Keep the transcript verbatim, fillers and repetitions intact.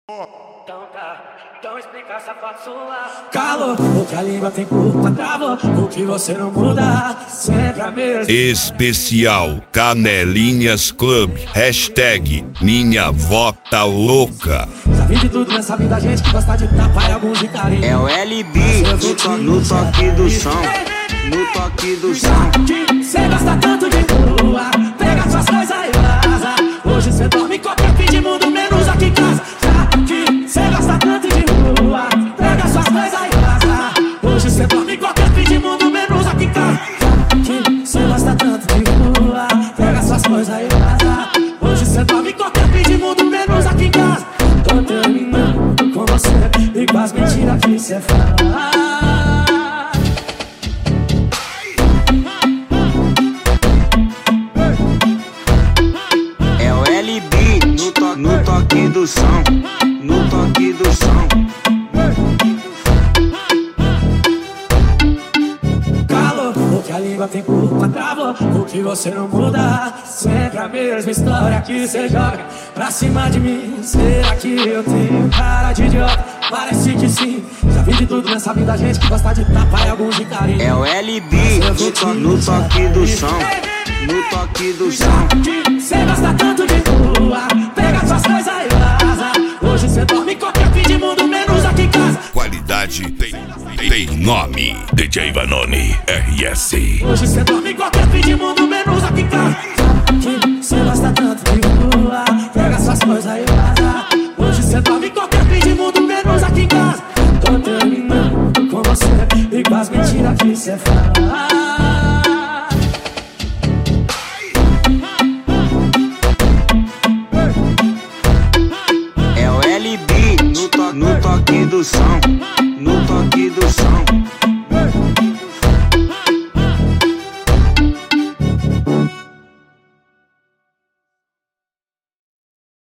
Então tá, então explica essa foto sua. Calor, o que a língua tem culpa, trava, o que você não muda, sempre a mesma. Especial Canelinhas Club, hashtag minha vota louca. Já vi de tudo nessa vida, gente que gosta de tapar e alguns de carinho. É o L B, no, to no toque do som, no toque do som. Cê gosta tanto de rua, pega suas coisas e vaza. Hoje cê dorme em qualquer fim de mundo, menos aqui em casa. Já que cê gosta tanto de rua, pega suas coisas e vaza. Hoje cê dorme em qualquer fim de mundo, menos aqui em casa. Já que cê gosta tanto de rua, pega suas coisas e vaza. Hoje cê dorme em qualquer fim de mundo, menos aqui em casa. Tô terminando com você e com as mentiras que cê fala. No toque do som, no toque do som. Calor, o que a língua tem culpa, trava, o que você não muda. Sempre a mesma história que cê joga pra cima de mim. Será que eu tenho cara de idiota? Parece que sim. Já vi de tudo nessa vida, gente que gosta de tapar e alguns de carinho. É o L B, no, to no toque do som, no toque do som. Cê gosta tanto de rua, pega suas coisas e vaza. Hoje cê dorme em qualquer fim de mundo, menos aqui em casa. Qualidade tem, tem nome. D J Vanoni R S. Hoje cê dorme em qualquer fim de mundo, menos aqui em casa. Cê gosta tanto de rua, pega suas coisas e vaza. Hoje cê dorme em qualquer fim de mundo, menos aqui em casa. Tô terminando com você e com as mentiras que cê fala. No toque do som, no toque do som.